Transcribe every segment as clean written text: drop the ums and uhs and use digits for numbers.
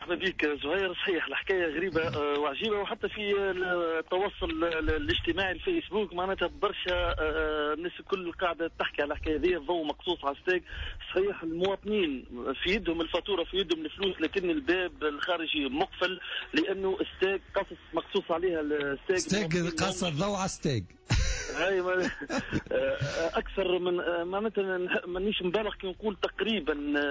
مرحبا بك زهير. صحيح الحكايه غريبه وعجيبه، وحتى في التواصل الاجتماعي الفيسبوك معناتها برشا الناس الكل قاعده تحكي على الحكايه هذه. الضوء مقصوص على ستيك. صحيح المواطنين في يدهم الفاتوره، في يدهم الفلوس، لكن الباب الخارجي مقفل لانه ستيك قصص مقصوص عليها ستيك قص الضوء على ستيك. هاي اكثر من معناتها مانيش مبالغ كي نقول تقريبا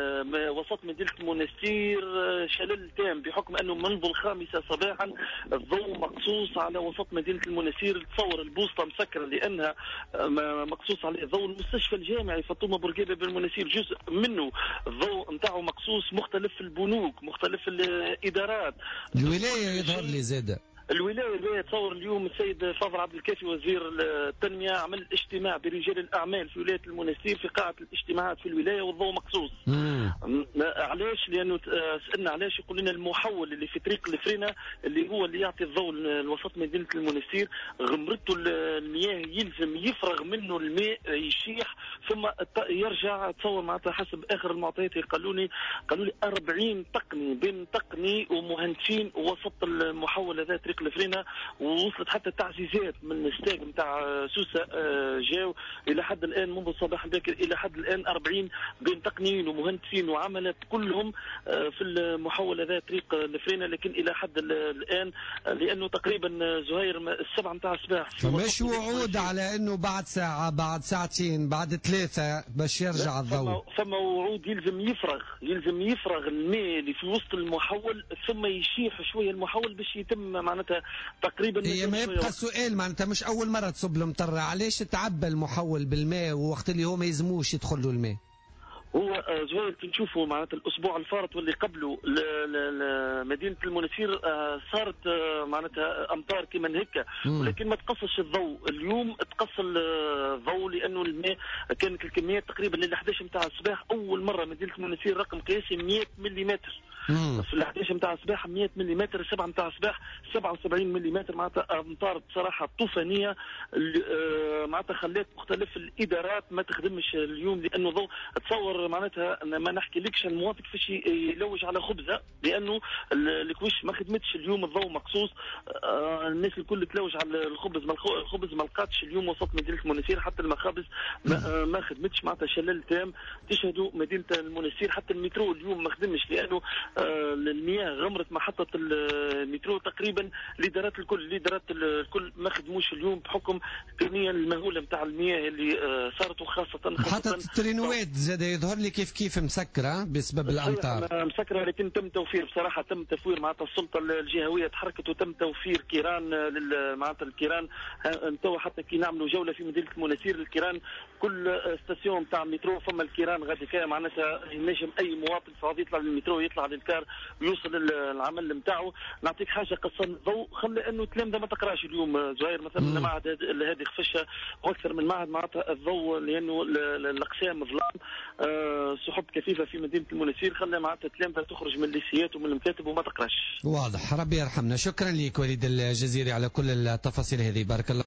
وسط مدينه المنستير شلل تام، بحكم انه منذ 5 صباحا الضوء مقصوص على وسط مدينه المنستير. تصور البوسطه مسكره لانها مقصوص عليه الضوء. المستشفى الجامعي فاطمه بورقيبه بالمنستير جزء منه الضوء نتاعو مقصوص، مختلف البنوك، مختلف الادارات. الولايه يظهر لي زاده الولايه تصور اليوم السيد فاضل عبد الكافي وزير التنميه عمل اجتماع برجال الاعمال في ولايه المنستير في قاعه الاجتماعات في الولايه والضوء مقصوص. علاش؟ لانه سالنا علاش، يقول لنا المحول اللي في طريق الفرينه اللي هو اللي يعطي الضوء لوسط مدينه المنستير غمرته المياه يلزم يفرغ منه الماء يشيح ثم يرجع. تصور معناتها حسب اخر المعطيات قالوا لي 40 تقني بين تقني ومهندسين وسط المحول هذا طريق الفرينه، ووصلت حتى تعزيزات من الستاك نتاع سوسه جاو الى حد الان منذ الصباح الباكر الى حد الان 40 بين تقنيين ومهندسين وعملت كلهم في المحول هذا طريق الفرينه، لكن الى حد الان لانه تقريبا زهير 7 نتاع الصباح. فمش وعود على انه بعد ساعه بعد ساعتين بعد 3 باش يرجع الضوء. ثم وعود يلزم يفرغ الماء اللي في وسط المحول ثم يشيح شويه المحول باش يتم معناتها تقريبا. هي ما يبقى السؤال معناتها مش اول مره تصب المطره، علاش تعبى المحول بالماء ووقت اللي هو ما يلزموش يدخل له الماء؟ هو زهير كي نشوفوا معناتها الاسبوع الفارط واللي قبله مدينه المنستير صارت معناتها امطار كيما هكا، ولكن ما تقصش الضوء. اليوم تقص الضوء لانه الماء كانت الكميات تقريبا لل 11 نتاع الصباح اول مره مدينه المنستير رقم قياسي 100 ملم. في ال 11 نتاع الصباح 100 ملم، 7 نتاع الصباح 77 ملم، معناتها امطار بصراحه طوفانيه معناتها خلات مختلف الادارات ما تخدمش اليوم لانه ضوء. تصور معناتها ما نحكي لكش المواطن كيفاش يلوج على خبزه لانه الكوش ما خدمتش اليوم الضوء مقصوص. الناس الكل تلوج على الخبز ما لقاتش اليوم وسط مدينه المنستير، حتى المخابز ما خدمتش، معناتها شلل تام. تشهدوا مدينه المنستير حتى المترو اليوم ما خدمش لانه المياه غمرت محطه المترو تقريبا. الادارات الكل ما خدموش اليوم بحكم الكميه المهوله نتاع المياه اللي صارت، وخاصه حتى الترينوات زاد يظهر لي كيف مسكره بسبب الامطار. مسكره، لكن تم توفير بصراحه، تم تفوير معناتها السلطه الجهويه تحركت وتم توفير كيران معناتها الكيران. تو حتى كي نعملوا جوله في مدينه المنستير الكيران كل ستاسيون نتاع المترو فما الكيران غادي كان معناتها ينجم اي مواطن فاضي يطلع للمترو يطلع للكار ويوصل العمل نتاعو. نعطيك حاجه قصه الضوء خلى انه التلامذه ما تقراش اليوم زهير، مثلا المعهد هذه خفشه واكثر من معهد معناتها الضوء لانه الاقسام ظلام سحب كثيفه في مدينه المنستير خلى معناتها التلامذه تخرج من الليسيات ومن المكاتب وما تقراش. واضح، ربي يرحمنا. شكرا لك وليد الجزيري على كل التفاصيل هذه، بارك الله.